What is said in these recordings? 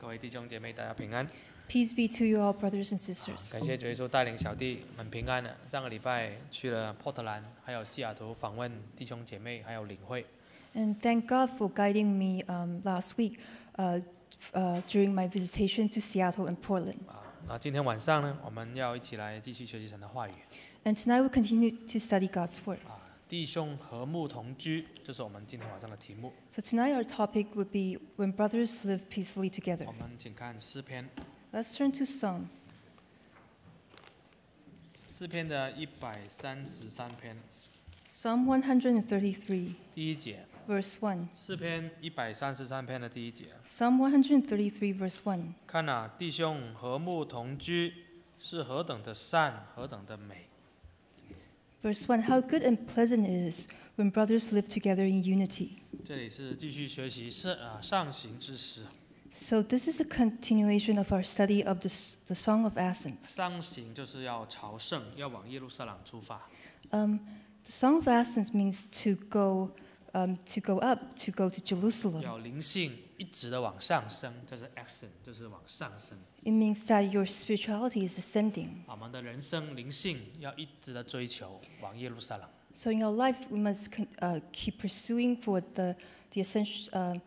各位弟兄姐妹，大家平安。 Peace be to you all, brothers and sisters. 感谢主耶稣带领小弟很平安的。上个礼拜去了波特兰，还有西雅图访问弟兄姐妹，还有领会。 And thank God for guiding me last week during my visitation to Seattle and Portland. 那今天晚上呢，我们要一起来继续学习神的话语。 And tonight we'll continue to study God's Word. 弟兄和睦同居，这是我们今天晚上的题目。 So tonight our topic would be when brothers live peacefully together. 我们请看诗篇， Let's turn to Psalm. 诗篇的133篇 Psalm 133, 第一节。 verse 1. 诗篇133篇的第一节。 Psalm 133, verse 1. 看啊，弟兄和睦同居，是何等的善，何等的美。 Verse 1. How good and pleasant it is when brothers live together in unity. 这里是继续学习上行之诗。 So this is a continuation of our study of the Song of Ascents. 上行就是要朝圣，要往耶路撒冷出发。 The Song of Ascents means to go up, to go to Jerusalem. 要灵性一直的往上升，这是 ascent， 就是往上升。 It means that your spirituality is ascending. 我们的人生灵性要一直的追求往耶路撒冷。 So in your life, we must keep pursuing for the essential,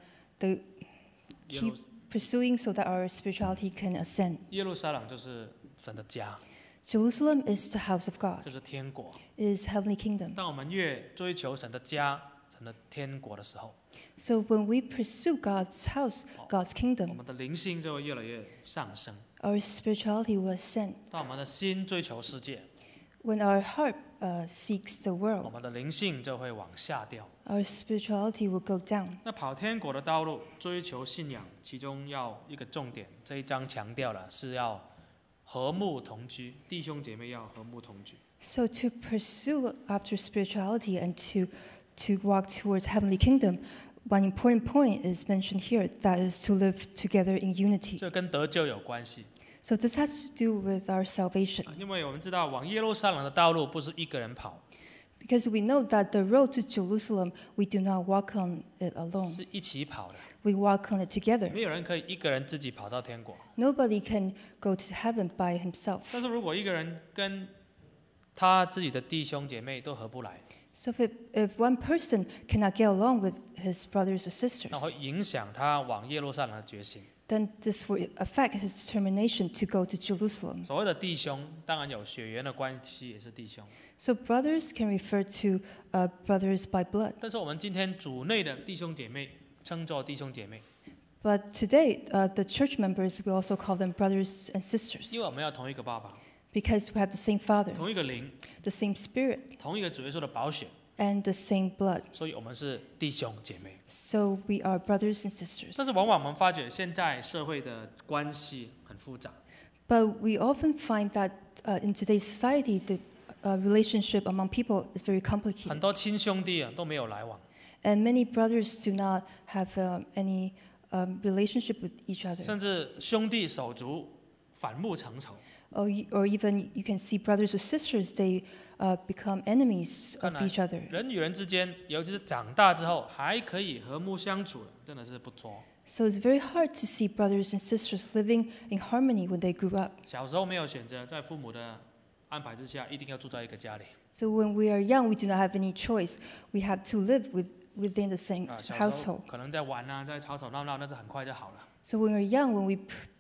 keep pursuing so that our spirituality can ascend. 耶路撒冷就是神的家， Jerusalem is the house of God. 就是天国。 It is heavenly kingdom. 当我们越追求神的家、神的天国的时候， So when we pursue God's house, God's 我 kingdom, 们的灵性就会越来越上升。 our spirituality will ascend. 当我们的心追求世界， When our heart seeks the 我 world, 们的灵性就会往下掉。 our spirituality will go down. 那跑天国的道路，追求信仰，其中要一个重点，这一章强调了是要和睦同居，弟兄姐妹要和睦同居。 So to pursue after spirituality and to walk towards heavenly kingdom, one important point is mentioned here, that is to live together in unity. 这跟得救有关系， So this has to do with our salvation, 因为我们知道往耶路撒冷的道路不是一个人跑， because we know that the road to Jerusalem, we do not walk on it alone. 是一起跑的。 We walk on it together. 没有人可以一个人自己跑到天国。 Nobody can go to heaven by himself. 但是如果一个人跟他自己的弟兄姐妹都合不来， So if one person cannot get along with his brothers or sisters, 那会影响他往耶路撒冷的决心。 then this will affect his determination to go to Jerusalem. 所谓的弟兄，当然有血缘的关系，也是弟兄。 So brothers can refer to brothers by blood. 但是我们今天主内的弟兄姐妹，称作弟兄姐妹， But today, the church members, we also call them brothers and sisters, 因为我们要同一个爸爸， because we have the same Father, 同一个灵， the same Spirit, 同一个主耶稣的宝血， and the same blood. 所以我们是弟兄姐妹。 So we are brothers and sisters. 但是往往我们发觉现在社会的关系很复杂， But we often find that in today's society, the relationship among people is very 很 complicated. 多亲兄弟啊都没有来往， And many brothers do not have any relationship with each other. 甚至兄弟手足反目成仇。 Or even you can see brothers or sisters, they become enemies of 看来 each other. 人与人之间，尤其是长大之后还可以和睦相处的，真的是不错。 So it's very hard to see brothers and sisters living in harmony when they grew up. 小时候没有选择，在父母的安排之下，一定要住在一个家里。 So when we are young, we do not have any choice. We have to live within the same 小时候 household. 可能在玩啊，在吵吵闹闹，那是很快就好了。 So when we're young, when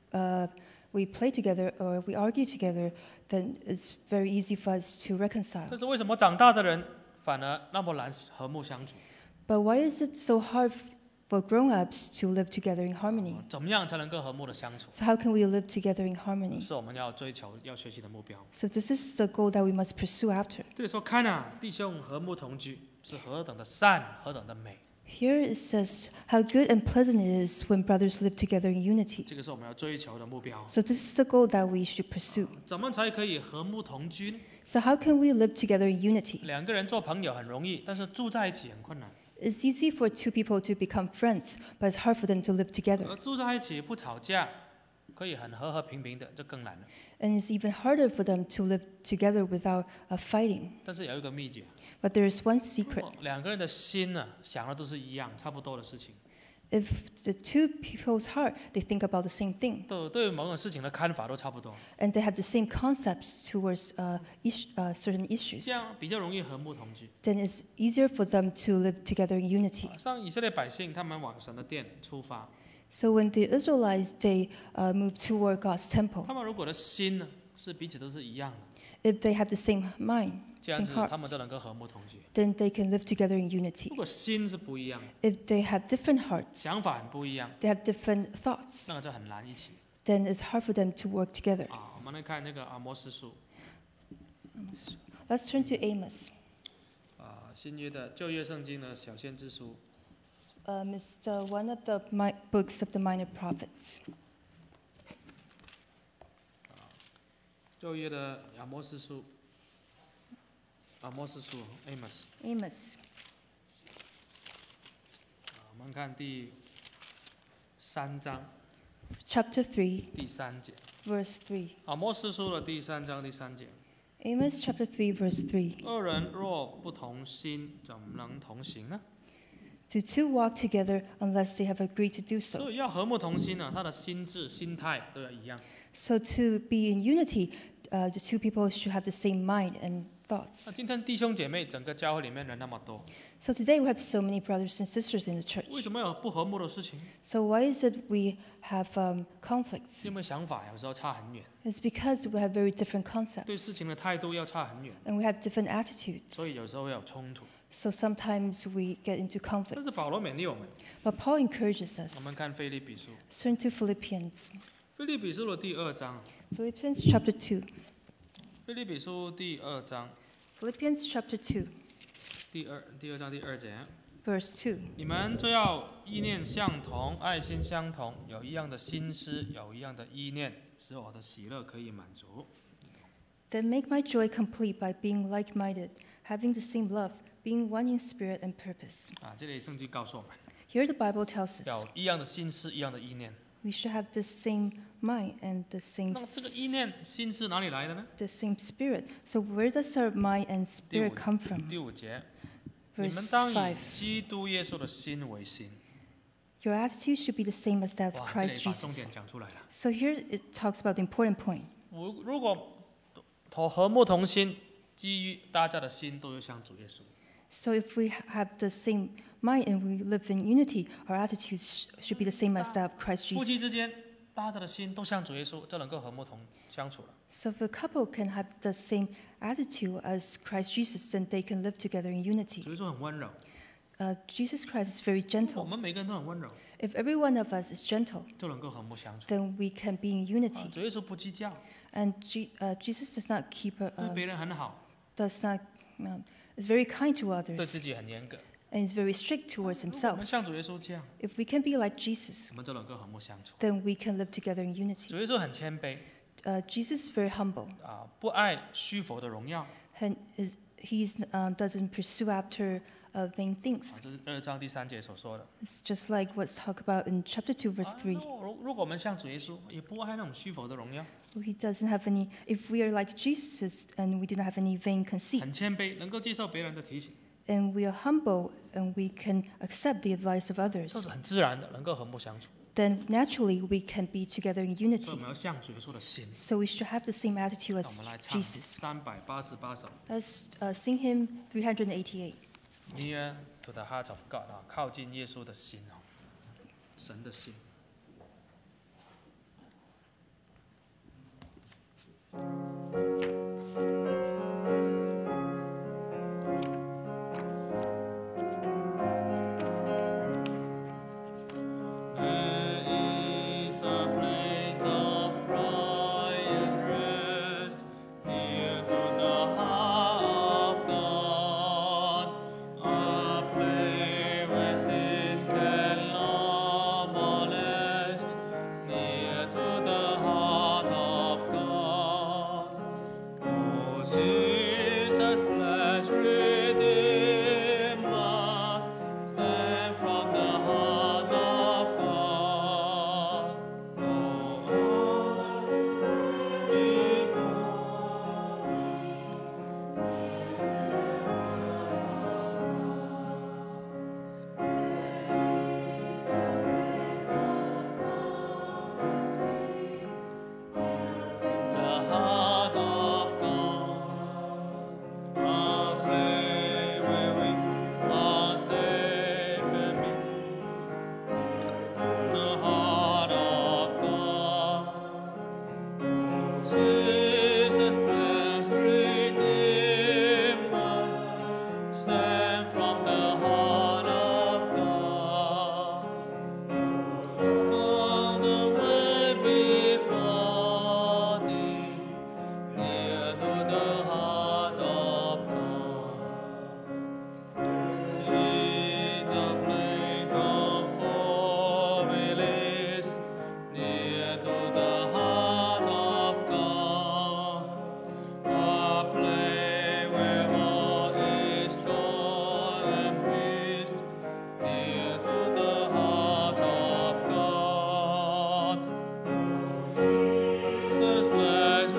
we play together or we argue together, then it's very easy for us to reconcile. 但是为什么长大的人反而那么难和睦相处？ But why is it so hard for grown-ups to live together in harmony? 怎么样才能够和睦的相处？ So how can we live together in harmony? 是我们要追求、要学习的目标。 So this is the goal that we must pursue after. 这里说：“看啊，弟兄和睦同居，是何等的善，何等的美。 Here it says, how good and pleasant it is when brothers live together in unity. ” 这个是我们要追求的目标。 So this is the goal that we should pursue. 怎么才可以和睦同居呢？ So how can we live together in unity? 两个人做朋友很容易，但是住在一起很困难。 It's easy for two people to become friends, but it's hard for them to live together. 而住在一起不吵架，可以很和和平平的，就更难了。 And it's even harder for them to live together without fighting. 但是有一个秘诀， But there is one secret. 两个人的心呢、想的都是一样，差不多的事情， If the two people's heart, they think about the same thing, 对某种事情的看法都差不多， and they have the same concepts towards certain 这 issues, 样比较容易和睦同居。 then it's easier for them to live together in unity. 像以色列百姓，他们往神的殿出发， So when the Israelites, they moved toward God's temple, 他们如果的心呢是彼此都是一样的， if they have the same mind, 这样 same 子 heart, 他们就能够和睦同居。 then they can live together in unity. 如果心是不一样， If they have different hearts, 想法很不一样， they have different thoughts, 那个就很难一起 then it's hard for them to work together. 啊。我们来看那个阿摩斯书 Let's turn to Amos. 啊，新约的旧约圣经的小先知书 It's one of the books of the minor prophets. 旧约的阿摩斯书，阿摩斯书 Amos Amos, 我们看第3章 chapter 3, 第3节， verse 3. 阿摩斯书的第3章第3节， Amos chapter 3, verse 3. 二人若不同心，怎么能同行呢？ Do two walk together unless they have agreed to do so? 所以要和睦同心呢，他的心智、心态都要一样。 So to be in unity, the two people should have the same mind and 那 thoughts. 今天弟兄姐妹，整个教会里面人那么多， So today we have so many brothers and sisters in the church. 为什么有不和睦的事情？ So why is it we have conflicts? 因为想法有时候差很远， It's because we have very different 对 concepts 事情的态度要差很远， and we have different attitudes. 所以有时候会有冲突。 So sometimes we get into 但是 conflicts. 保罗勉励我们， But Paul encourages 我 us. 们看腓立比书， Let's turn to Philippians. 腓立比书的第2章， Philippians chapter 2. 腓立比书第2章 Philippians chapter 2, 第二章第2节， verse 2. 你们就要意念相同，爱心相同，有一样的心思，有一样的意念，使我的喜乐可以满足。 Then make my joy complete by being like-minded, having the same love, being one in spirit and purpose. 啊，这里圣经告诉我们， Here the Bible tells 要 us 一样的心思，一样的意念。 we should have the same mind and the 那么这个意念、心思哪里来的呢？ same spirit. So where does our mind and spirit come from? 第5节，你们 Verse 当以 5. 基督耶稣的心为心。 Your attitude should be the same as that of 哇，这 Christ 里把重 Jesus. 点讲出来了。 So here it talks about the important point. 如果和睦同心，基于大家的心都有像主耶稣。 So if we have the same mind and we live in unity, our attitudes should be the same as that of Christ 夫妻之 Jesus. 间，大家的心都像主耶稣，就能够和睦同相处了。 So if a couple can have the same attitude as Christ Jesus, then they can live together in unity. 主耶稣很温柔， Jesus Christ is very 我 gentle. 们每个人都很温柔， If every one of us is gentle, 就能够和睦相处。 then we can be in 啊 unity. 主耶稣不计较， And Jesus does not keep, 对别人很好， does not, is very kind to 对 others 自己很严格。 and is very strict towards 如果我 himself. 们像主耶稣这样， If we can be like Jesus, 我们就能够和睦相处。 then we can live together in unity. 主耶稣很谦卑 Jesus is very humble 啊，不爱虚浮的荣耀 and doesn't pursue after vain 啊， things. 这是2章第3节所说的。 It's just like what's talked about in chapter 2, verse 啊 3. 如果我们像主耶稣，也不爱那种虚浮的荣耀， He doesn't have any, if we are like Jesus and we do not have any vain conceit, 很谦卑，能够接受别人的提醒， and we are humble and we can accept the advice of 这 others, 是很自然的，能够和睦相处。 then naturally we can be together in 所以我 unity. 们要像主耶稣的心。 So we should have the same attitude 那我 as 们来唱 Jesus. 388首 Let's sing hymn 388. Near to the heart of God 啊，靠近耶稣的心哦，神的心。Where sin can to the heart of God, a place where all is joy and peace, near to the heart of God. Jesus, blessed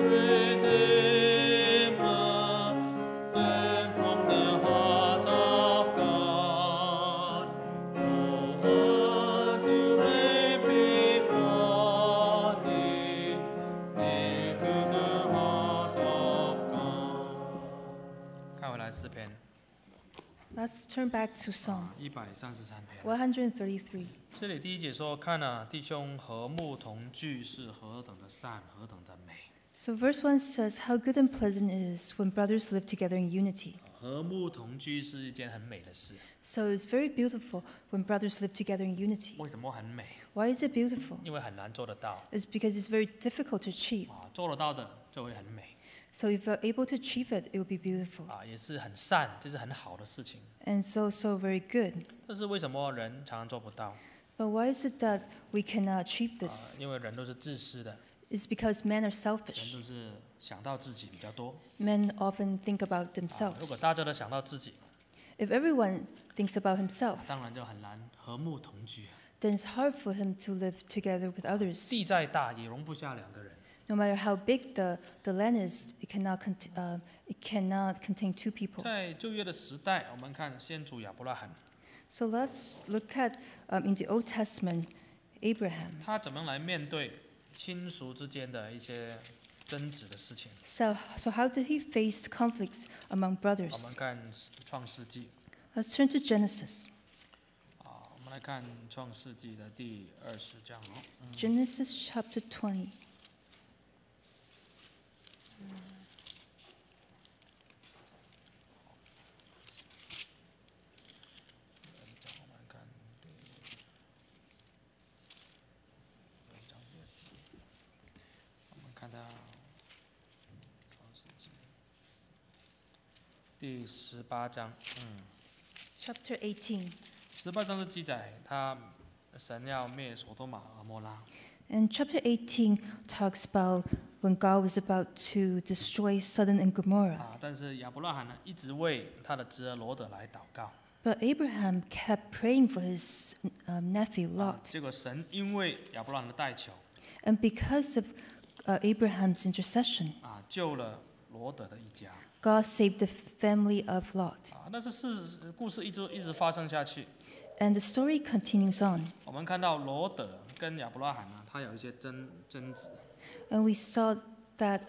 Redeemer, stand from the heart of God. Oh, what you lay before thee, near to the heart of God. 看回来诗篇 Let's turn back to Psalm 133篇。 133. 这里第一节说，看啊，弟兄和睦同居是何等的善，何等的美。 So verse 1 says, How good and pleasant it is when brothers live together in unity. 和睦同居是一件很美的事。 So it's very beautiful when brothers live together in unity. 为什么很美？ Why is it beautiful? 因为很难做得到 It's because it's very difficult to achieve. 啊，做得到的就会很美 So if you're able to achieve it, it will be beautiful. 啊，也是很善，这是很好的事情。 And so very good. 但是为什么人常常做不到？ But why is it that we cannot achieve 啊 this?， 因为人都是自私的， It's because men are 人 selfish. 都是想到自己比较多。 Men often think about 啊，如 themselves. 果大家都想到自己， If everyone thinks about himself, 当然就很难和睦同居。 then it's hard for him to live together with others. 地再大也容不下两个人。 No matter how big the land is, it cannot contain two people. 在旧约的时代，我们看先祖亚伯拉罕， So let's look at in the Old Testament, Abraham. 他怎么来面对亲属之间的一些争执的事情？ So how did he face conflicts among 我们 brothers? 看创世纪 Let's turn to Genesis. 啊，我们来看创世纪的第20章哦。 Genesis chapter 20. 我们看第20章我们看到创世纪第18章， Chapter 18. 18章是记载神要灭所多玛和摩拉。 And chapter 18 talks about when God was about to destroy Sodom and Gomorrah. 啊，但是亚伯拉罕呢，一直为他的侄儿罗德来祷告。 But Abraham kept praying for his nephew 啊 Lot. 结果神因为亚伯拉罕的代求， And because of Abraham's intercession, 啊，救了罗德的一家。 God saved the family of Lot. 啊，但是故事一直发生下去。 And the story continues on. 我们看到罗德跟亚伯拉罕呢，他有一些争执。 And we saw that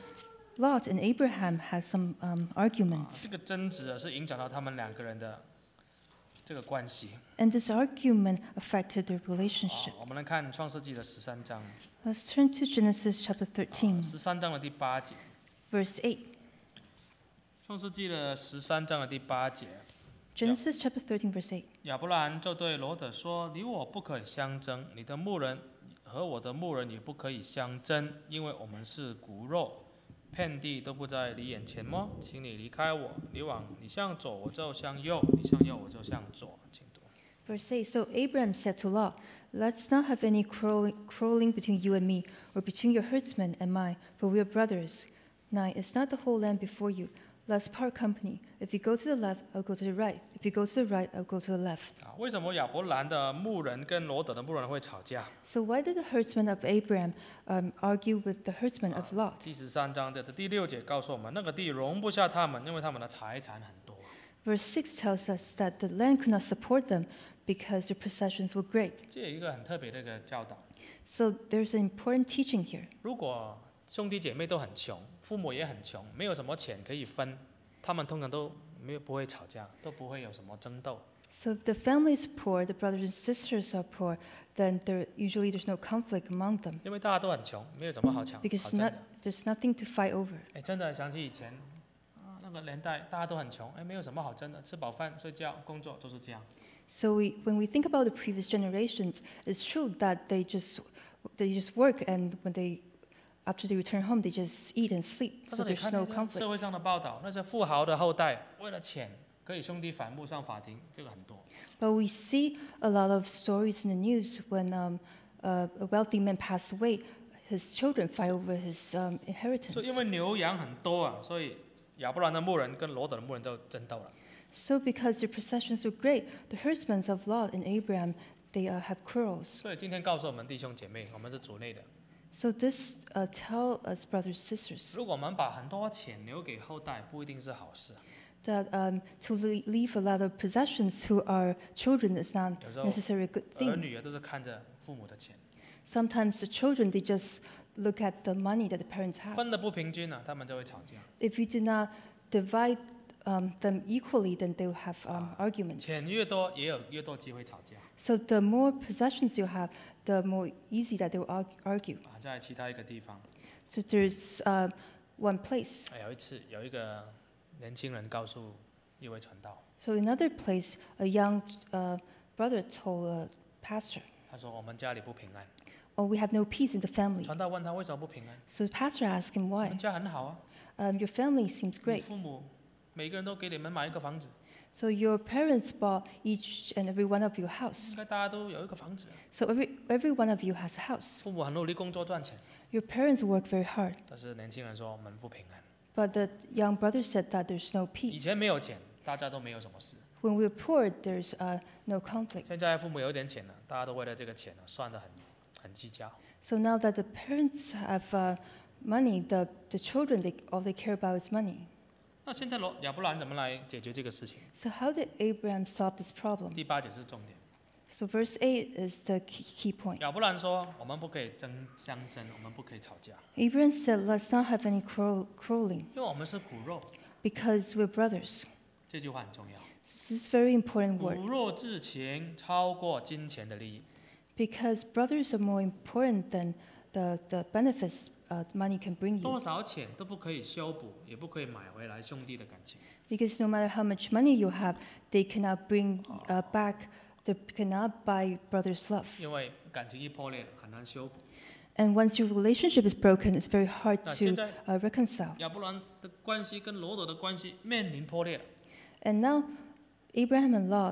Lot and Abraham had some 啊， arguments. 这个争执啊，是影响到他们两个人的这个关系。 And this argument affected their 啊 relationship. 我们来看创世纪的13章， Let's turn to Genesis chapter 13, 13章的第8节。 verse 8. 创世纪的13章的第8节， Genesis chapter 13, verse 8. 亚伯拉罕就对罗德说：“你我不可以相争，你的牧人和我的牧人也不可以相争，因为我们是骨肉，遍地都不在你眼前么？请你离开我，你向左我就向右，你向右我就向左。”请读。 Verse 8. So Abraham said to Lot, Let's not have any quarreling between you and me, or between your herdsmen and mine, for we are brothers. 9. Is not the whole land before you? Let's part company. If you go to the left, I'll go to the right. If you go to the right, I'll go to the left. 啊，为什么亚伯兰的牧人跟罗德的牧人会吵架？ So why did the herdsmen of Abraham argue with the herdsmen of Lot? 第13章的第6节告诉我们，那个地容不下他们，因为他们的财产很多。 Verse 6 tells us that the land could not support them because their possessions were great. 这有一个很特别的一个教导。 So there's an important teaching here. 如果兄弟姐妹都很穷，父母也很穷，没有什么钱可以分，他们通常都不会吵架，都不会有什么争斗。 So if the family is poor, the brothers and sisters are poor, then there's no conflict among them 因为大家都很穷，没有什么好争 because 的。 there's nothing to fight over. 哎，真的想起以前啊，那个年代大家都很穷，哎，没有什么好争的，吃饱饭睡觉，工作都是这样。 So when we think about the previous generations, it's true that they just work, and after they return home, they just eat and sleep. 但 So 是你 there's 看 no 那些社会 conflict. 上的报道，那些富豪的后代为了钱可以兄弟反目上法庭，这个很多。 But we see a lot of stories in the news when a wealthy man passed away, his children fight over his 所以因 inheritance. 为牛羊很多啊，所以亚伯兰的牧人跟罗德的牧人就争斗了。 So because their possessions were great, the herdsmen of Lot and Abraham, they have quarrels. 所以今天告诉我们弟兄姐妹，我们是主内的， So this tell us, brothers and sisters, 如果我们把很多钱留给后代，不一定是好事。 that to leave a lot of possessions to our children is not 有时候 necessarily a good 儿 thing. 女啊都是看着父母的钱， Sometimes the children, they just look at the money that the parents have. 分的不平均啊，他们就会吵架。 If you do not divide them equally, then they will have arguments. 钱越多，也有越多机会吵架 So the more possessions you have, the more easy that they will argue. 啊。在其他一个地方， So there's one place. 有一次有一个年轻人告诉一位传道， So in another place, a young brother told a pastor, 他说我们家里不平安。 "Oh, we have no peace in the family." 传道问他为什么不平安？ So the pastor asked him 我 why. 们家很好啊， Your family seems 你 great. 父母每个人都给你们买一个房子， So your parents bought each and every one of you a 应 house. 该大家都有一个房子。 So every one of you has a house. 父母很努力工作赚钱， Your parents work very hard. 但是年轻人说我们不平安。 But the young brother said that there's no 以 peace. 前没有钱，大家都没有什么事。 When we're poor, there's no conflict. 现在父母有一点钱了，大家都为了这个钱算得很计较。 So now that the parents have money, the children, all they care about is money. 那现在亚伯兰怎么来解决这个事情？ So how did Abraham solve this problem? 第8节是重点。 So verse 8 is the key point. 亚伯兰说：“我们不可以相争，我们不可以吵架， Abraham said, "Let's not have any quarreling 因为我们是骨肉。 because we're brothers." ” 这句话很重要。 This is a very important 骨 word 肉至情超过金钱的利益。 because brothers are more important than the benefits money can bring 多 you. 少钱都不可以修补，也不可以买回来兄弟的感情。 Because no matter how much money you have, they cannot bring back, they cannot buy brothers' love. 因为感情一破裂了，很难修补。 And once your relationship is broken, it's very hard 那 to 现在 reconcile. 亚伯兰的关系跟罗德的关系面临破裂了。 And now, Abraham and Lot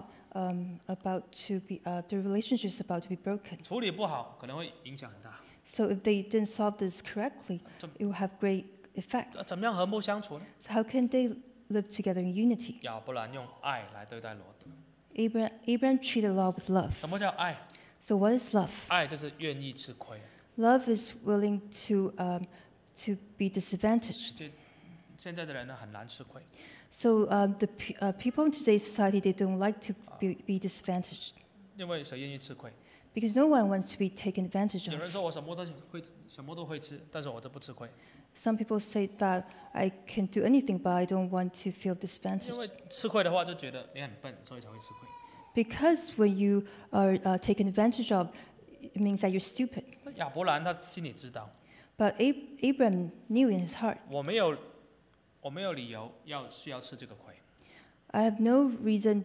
about to be their relationship is about to be broken. 处理不好，可能会影响很大。 So if they didn't solve this correctly, it will have great effect. 怎么样和睦相处呢？ So how can they live together in unity? 亚伯兰用爱来对待罗德。 Abraham treated Lot with love. 什么叫爱？ So what is love? 爱就是愿意吃亏。 Love is willing to be disadvantaged. 现在的人呢很难吃亏， So people in today's society, they don't like to be disadvantaged 因为谁愿意吃亏？ because no one wants to be taken advantage 有人 of. 说我什么都会吃，但是我就不吃亏， Some people say that I can do anything, but I don't want to feel 因 disadvantaged. 为吃亏的话就觉得你很笨，所以才会吃亏。 Because when you are taken advantage of, it means that you're stupid. 那亚伯兰他心里知道， But Abraham knew in his heart, 我没有理由需要吃这个亏， I have no reason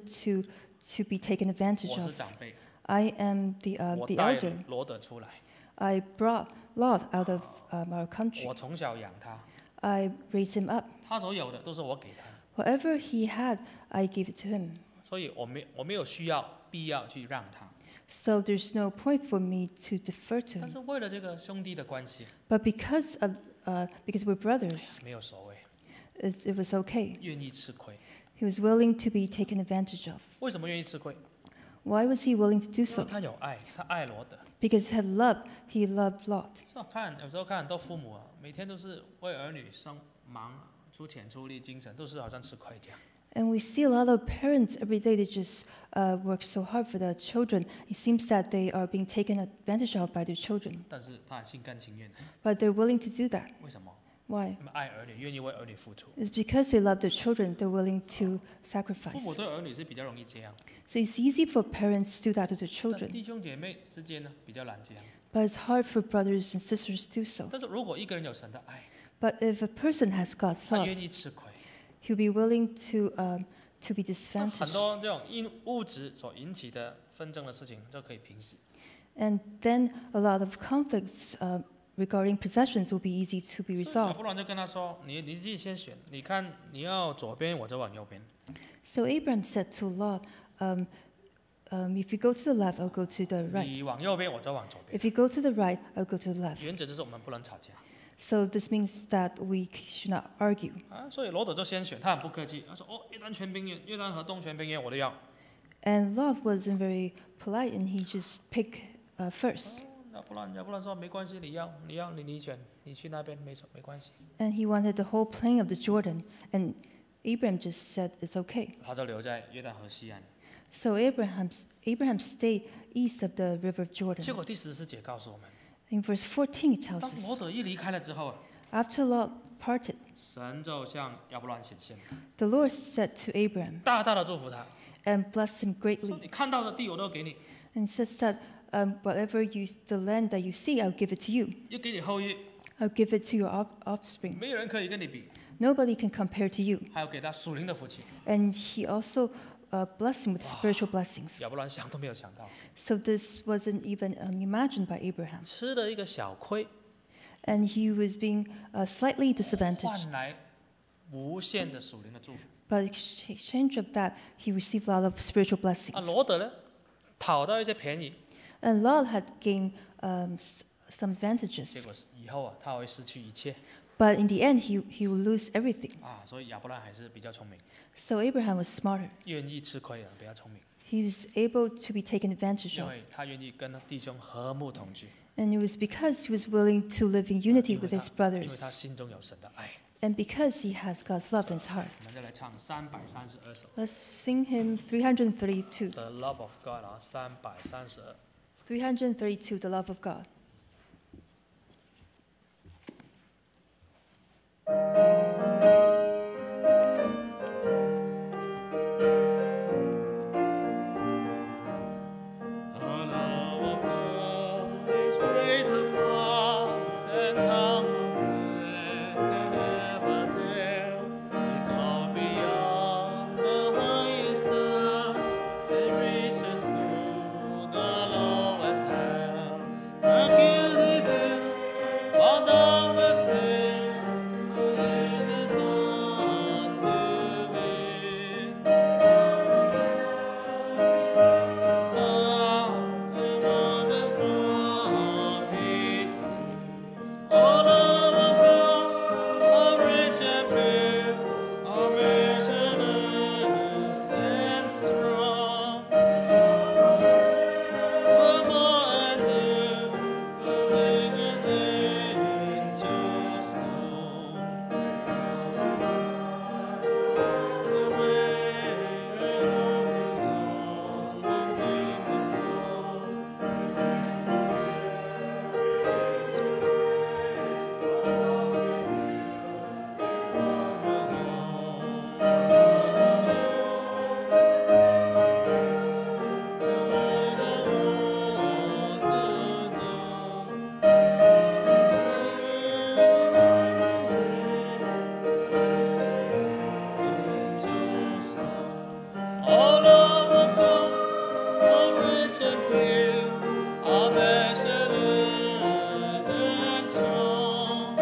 to be taken advantage 我是 of. 长辈， I am 我 the 带 elder. 罗德出来， I brought Lot out of our country. 我从小养他， I raised him up. 他所有的都是我给他， Whatever he had, I gave it to him. 所以我没有必要去让他。 So there's no point for me to defer to 但 him. 是为了这个兄弟的关系， But because we're brothers, 没有所谓， it was okay. 愿意吃亏。 He was willing to be taken advantage of. 为什么愿意吃亏？ Why was he willing to do 因为 so? 他有爱，他爱罗德。 Because he had love. He loved Lot. 是啊，有时候看很多父母啊，每天都是为儿女忙，出钱出力，精神都是好像吃亏这样。 And we see a lot of parents every day, they just work so hard for their children. It seems that they are being taken advantage of by their children. 但是他很心甘情愿的， But they're willing to do that. 为什么？ Why? 他们爱儿女，愿意为儿女付出。 It's because they love their children, they're willing to 父母 sacrifice. 对儿女是比较容易这样， So it's easy for parents to do that to their 但 children. 弟兄姐妹之间呢比较难这样。 But it's hard for brothers and sisters to do so. 但是如果一个人有神的爱， But if a person has God's 他 love, 愿意吃亏， he'll be willing to be 那 disadvantaged. 很多这种因物质所引起的纷争的事情就可以平息。 And then a lot of conflicts regarding possessions will be easy to be 所以亚 resolved. 伯兰就跟他说：“你自己先选，你看你要左边，我就往右边。” So Abraham said to Lot, if you go to the left, I'll go to the right. 你往右边，我就往左边。 If you go to the right, I'll go to the left. 原则就是我们不能吵架 So this means that we should not argue. 啊。所以罗德就先选，他很不客气，他说：“哦，约旦全平原、约旦河东全平原我都要。 And Lot wasn't very polite, and he just picked first. 要不然说没关系，你选，你去那边没关系。 And he wanted the whole plain of the Jordan, and Abraham just said it's okay. 他就留在约旦河西岸。 So Abraham stayed east of the river of 结 Jordan. 果第14节告诉我们， In verse 14, it tells 当罗 us, 德一离开了之后， after Lot parted, 神就向亚伯兰显现， the Lord said to Abraham 大大的祝福他， and blessed him 说 greatly, 你看到的地我都给你， and says that the land that you see, I'll give it to you. 又给你后裔， I'll give it to your offspring. 没有人可以跟你比。 Nobody can compare to you. 还有给他属灵的福气， And he also blessed him with spiritual blessings. 亚伯兰想都没有想到， So this wasn't even imagined by Abraham. 吃了一个小亏， And he was being slightly disadvantaged. 换来无限的属灵的祝福。 But in exchange of that, he received a lot of spiritual 啊， blessings. 罗德呢，讨到一些便宜， And Lot had gained some 结 advantages. 果以后啊，他会失去一切 But in the end, he will lose everything. 啊。所以亚伯兰还是比较聪明， So Abraham was smarter. 愿意吃亏的比较聪明， He was able to be taken advantage 因 of. 为他愿意跟弟兄和睦同居， And it was because he was willing to live in unity 因为 with his 他因为他 brothers. 心中有神的爱。 And because he has God's love in his heart. 我们再来唱332首 Let's sing hymn 332. The Love of God 啊，332。 332, the love of God. The love of God is greater far than tongue can ever tell. It goes beyond the highest star and reaches to the lowest hell. The guilty bill, bowed down with pain, who gave his son to be. Son and mother from his sin. Oh, love of God, how rich and pure, how measureless and strong. One more adieu, risen into song. So wearing on the cross and King of glory. All love of God, how rich and pure, how measureless and strong.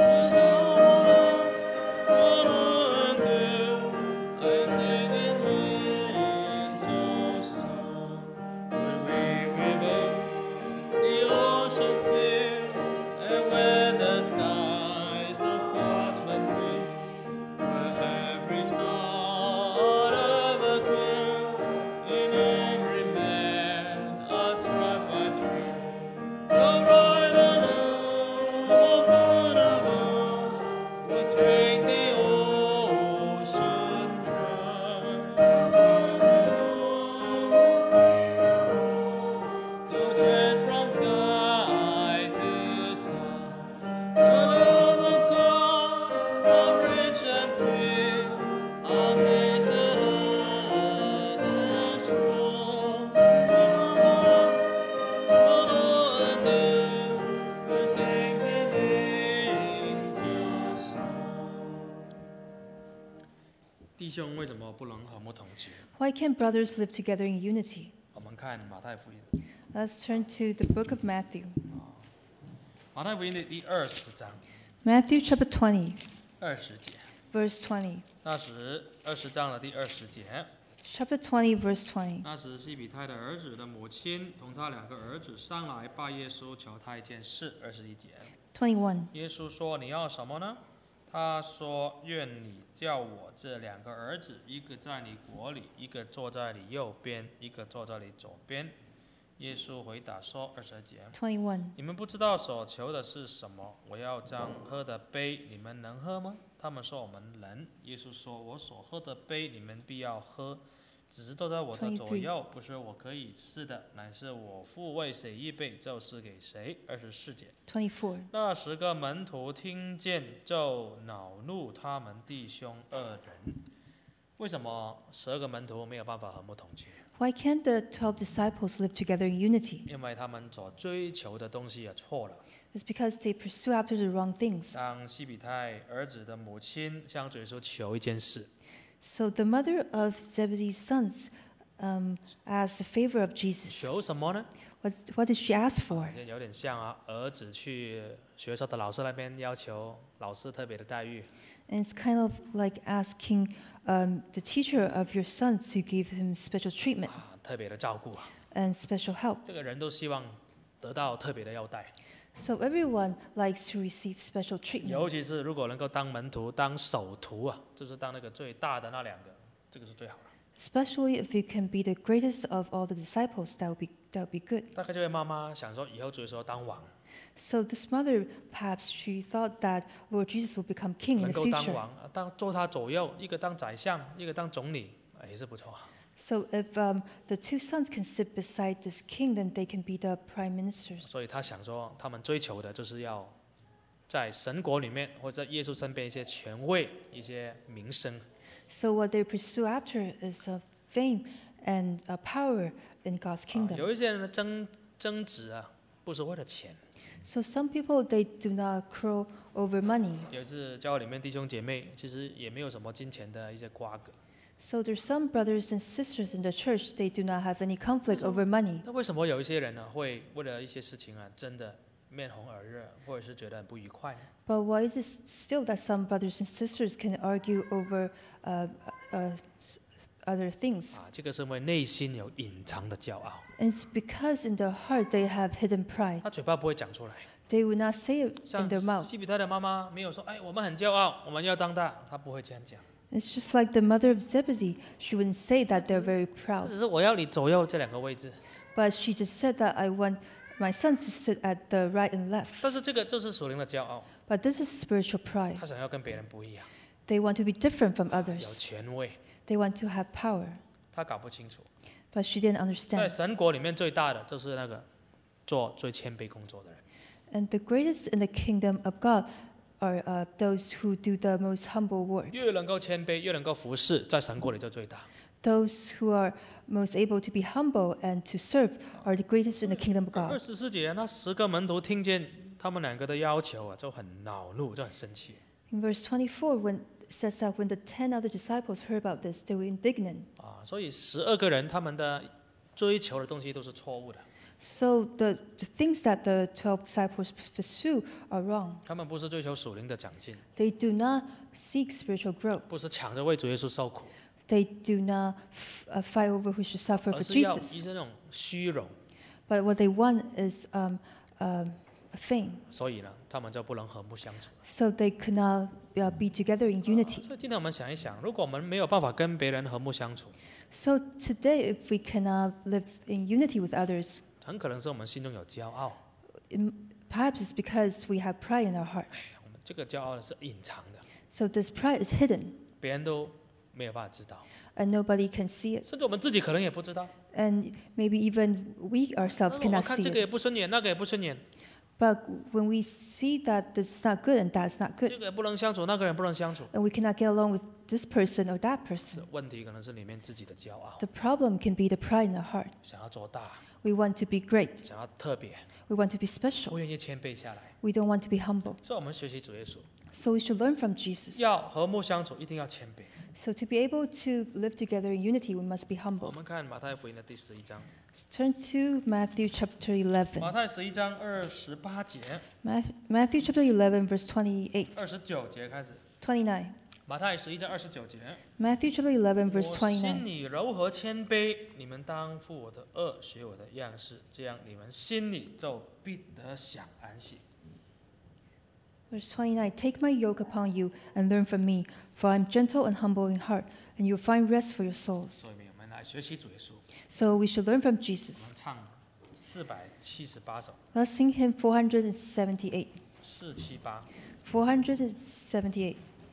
What would do? I sing it into song. When we rebuild the ocean fill, and when the skies of parchment green, where every star of a queen, in every man a scribe by tree. The right of God above, we drink the ocean dry. To stretch from sky to sky. The love of God, how rich and pure, how measureless and strong. What undo, who sings it into song. 弟兄为什么不能和睦同居？ Why can't brothers live together in unity? 我们看马太福音， Let's turn to the book of Matthew. 马太福音的第20章 Matthew chapter 20, 20节。 verse 20. 那时20章的第20节， Chapter 20, verse 20. 那时西比泰的儿子的母亲同他2个儿子上来拜耶稣，求他一件事。21节， 21. 耶稣说：“你要什么呢？”他说：“愿你叫我这2个儿子，一个在你国里，一个坐在你右边，一个坐在你左边。”耶稣回答说：“22节， 21. 你们不知道所求的是什么。我要将喝的杯，你们能喝吗？”他们说：“我们能。”耶稣说：“我所喝的杯，你们必要喝。只是坐在我的左右，不是我可以吃的，乃是我父为谁预备，就是给谁。”24节， 24. 那10个门徒听见，就恼怒他们弟兄2人。为什么12个门徒没有办法和睦同居？ Why can't the 12 disciples live together in unity? 因为他们所追求的东西也错了。 It's because they pursue after the wrong things. 当西比泰儿子的母亲向主耶稣求一件事， So the mother of Zebedee's sons asked a favor of Jesus. 求什么呢？ What did she ask for? 有点像啊，儿子去学校的老师那边要求老师特别的待遇。 And it's kind of like asking the teacher of your son to give him special treatment 特别的照顾。 and special help. 这个人都希望得到特别的优待， So everyone likes to receive special treatment. 尤其是如果能够当门徒、当首徒啊，就是当那个最大的那2个，这个是最好的。 Especially if you can be the greatest of all the disciples, that would be good. 大概这位妈妈想说，以后主耶稣当王， So this mother, perhaps she thought that Lord Jesus will become king in 能 the 够当 future. 王，坐他左右，一个当宰相，一个当总理，也是不错。 So if the two sons can sit beside this king, then they can be the prime ministers. 所以他想说，他们追求的就是要在神国里面，或者在耶稣身边一些权位、一些名声。 So what they pursue after is fame and power in God's kingdom. 有一些人的争执啊，不是为了钱。 So some people, they do not quarrel over money. 有一次教会里面弟兄姐妹，其实也没有什么金钱的一些瓜葛。 So there's some brothers and sisters in the church, they do not have any conflict over money. 那为什么有一些人呢，会为了一些事情啊，真的面红耳热，或者是觉得很不愉快呢？ But why is it still that some brothers and sisters can argue over other things? 这个是因为内心有隐藏的骄傲， And it's because in their heart they have hidden pride. 他嘴巴不会讲出来。 They will not say it 像 in their mouth. 西比泰的妈妈没有说，我们很骄傲，我们要当大，她不会这样讲。 It's just like the mother of Zebedee. She wouldn't say that they're very 她 proud. 只是我要你左右这2个位置。 But she just said that I want my sons to sit at the right and left. 但是这个就是属灵的骄傲， But this is spiritual pride. 他想要跟别人不一样， They want to be different from 有 others. 权位， They want to have power. 他搞不清楚。 But she didn't 在 understand. 神国里面最大的就是那个做最谦卑工作的人。 And the greatest in the kingdom of God are those who do the most humble work. 越能够谦卑，越能够服侍，在神国里就最大。 Those who are most able to be humble and to serve are the greatest in the kingdom of God. 24节，那10个门徒听见他们2个的要求啊，就很恼怒，就很生气。 In verse 24, when it says that when the 10 other disciples heard about this, they were indignant. 所以12个人他们的追求的东西都是错误的， So the things that the 12 disciples pursue are wrong. 他们不是追求属灵的长进， They do not seek spiritual growth. 不是抢着为主耶稣受苦， They do not fight over who should suffer 而 for 是要一 Jesus. 些那种虚荣。 But what they want is fame. 所以呢，他们就不能和睦相处。 So they could not be together in unity. 所以今天我们想一想，如果我们没有办法跟别人和睦相处， So today, if we cannot live in unity with others, 很可能是我们心中有骄傲， perhaps it's because we have pride in our heart. 我们这个骄傲是隐藏的， So this pride is hidden, 别人都没有办法知道， and nobody can see it. 甚至我们自己可能也不知道。 And maybe even we ourselves 我 cannot 看 see 这个 it. 也不顺眼，那个也不顺眼， But when we see that this is not good and that's not 这 good, 个也不能相处，那个人不能相处。 and we cannot get along with this person or that person, 问题可能是里面自己的骄傲， the problem can be the pride in our heart. 想要做大， We want to be great. 想要特别， We want to be special. 不愿意谦卑下来。 We don't want to be humble. 所以我们学习主耶稣， So we should learn from Jesus. 要和睦相处，一定要谦卑。 So to be able to live together in unity, we must be 我 humble. 们看马太福音的第11章， Turn to Matthew chapter 11. 马太11章28节、 Matthew chapter 11, verse 28, 29节开始。 29. 马太11章29节， Matthew chapter 11, 我 verse 心 29. 里柔和谦卑，你们当负我的恶，学我的样式，这样你们心里就必得享安息。 Verse 29, take my yoke upon you and learn from me, for I am gentle and humble in heart, and you will find rest for your souls. 所以我们来学习主耶稣， So we should learn from 我 Jesus. 们唱478首， Let's sing hymn 478. 478。 478.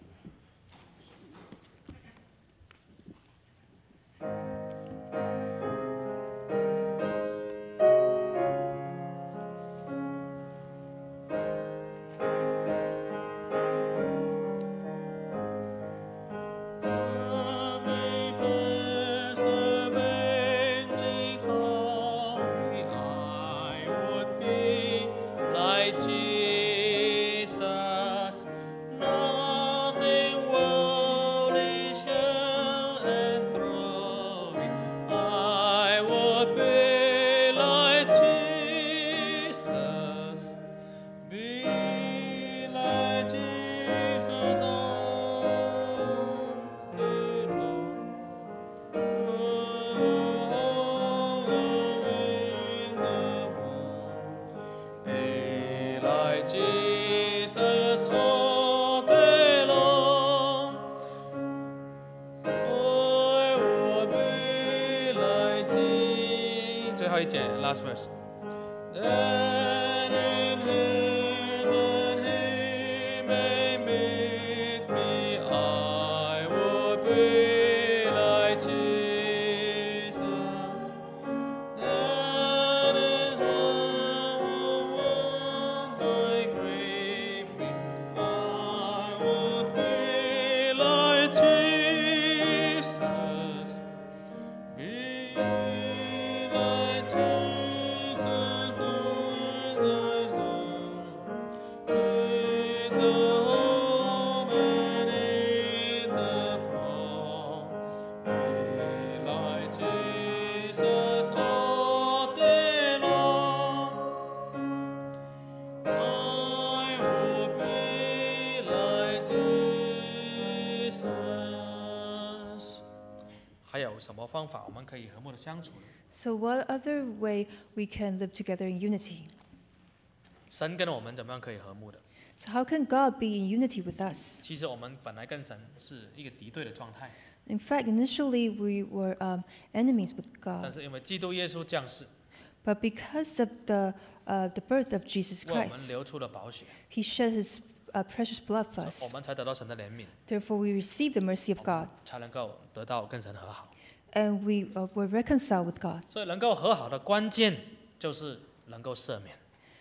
Jesus all day long, I would be like Jesus. 最后一节 last verse. Then in heaven he may meet me, I would be like Jesus. Then is one my great me, I would be like Jesus. Be like Jesus all thy song, in the home and in the throng. Be like Jesus all day long, I will be like Jesus. 还有什么方法我们可以和睦的相处呢？ So what other way we can live together in unity? 神跟我们怎么样可以和睦的？ So how can God be in unity with us? 其实我们本来跟神是一个敌对的状态， In fact, initially we were enemies with 但 God. 是因为基督耶稣降世， But because of the birth of Jesus 为我们 Christ, 流出了宝血， he shed his precious blood for 所以我 us. 们才得到神的怜悯， Therefore, we receive the mercy of God, 才能够得到跟神和好。 and we were reconciled with God. 所以能够和好的关键就是能够赦免。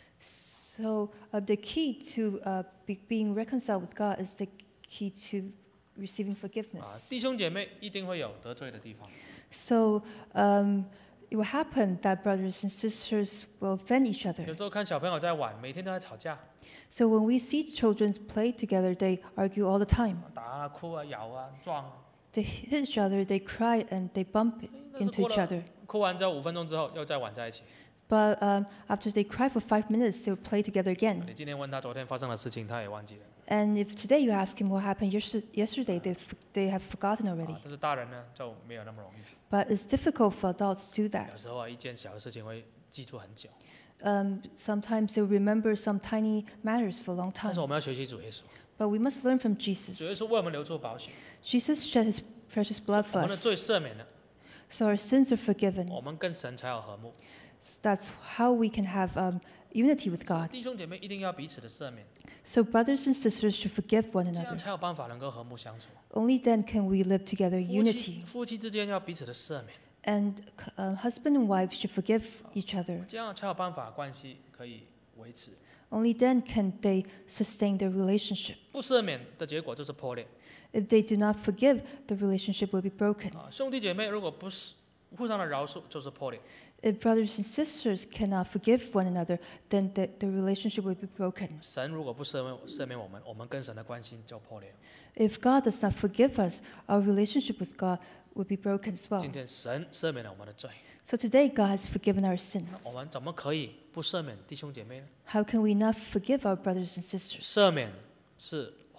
So the key to being reconciled with God is the key to receiving 啊， forgiveness. 弟兄姐妹一定会有得罪的地方， So it will happen that brothers and sisters will offend each 有 other. 时候看小朋友在玩，每天都在吵架， So when we see children play together, they argue all the time. 打啊、哭啊、咬啊、撞啊。 They hit each other, they cry, and they bump 但是 into 过 each 了 other. 哭完之后5分钟之后又再玩在一起。 But after they cry for 5 minutes, they will play together 你 again. 今天问他昨天发生的事情，他也忘记了。 And if today you ask him what happened yesterday, they have forgotten already. 啊，但是大人呢就没有那么容易。 But it's difficult for adults to do that. 有时候啊，一件小的事情会记住很久。 Sometimes they remember some tiny matters for a long 但是 time. 我们要学习主耶稣， But we must learn from 主耶 Jesus. 稣为我们流出宝血， Jesus shed his precious blood 我 for 们的罪 us, 赦免了， so our sins are forgiven. 我们跟神才有和睦。 So that's how we can have unity with God. 弟兄姐妹一定要彼此的赦免， So brothers and sisters should forgive one 这样 another. 才有办法能够和睦相处。 Only then can we live together in unity. 夫妻之间要彼此的赦免， And husband and wife should forgive each other. 这样才有办法关系可以维持。 Only then can they sustain their relationship. 不赦免的结果就是破裂。 If they do not forgive, the relationship will be broken. 啊，兄弟姐妹如果不是互相的饶恕，就是破裂。 If brothers and sisters cannot forgive one another, then the relationship will be broken. 神如果不赦免我们，我们跟神的关系就破裂。 If God does not forgive us, our relationship with God will be broken as well. 今天神赦免了我们的罪， So today, God has forgiven our 我 sins. 们怎么可以不赦免弟兄姐妹呢？ How can we not forgive our brothers and sisters? 赦免是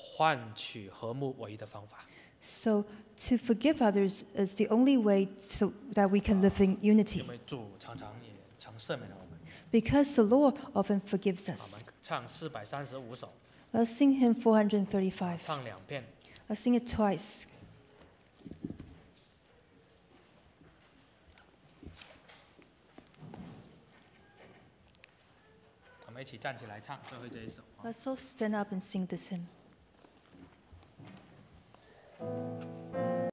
换取和睦唯一的方法。 So to forgive others is the only way so that we can live in 因 unity. 为主常常也曾赦免了我们。 Because the Lord often forgives 我 us. 们唱435首， Let's sing hymn 435. 唱2遍。 Let's sing it twice. 我们一起站起来唱最后这一首。 Let's all stand up and sing this hymn.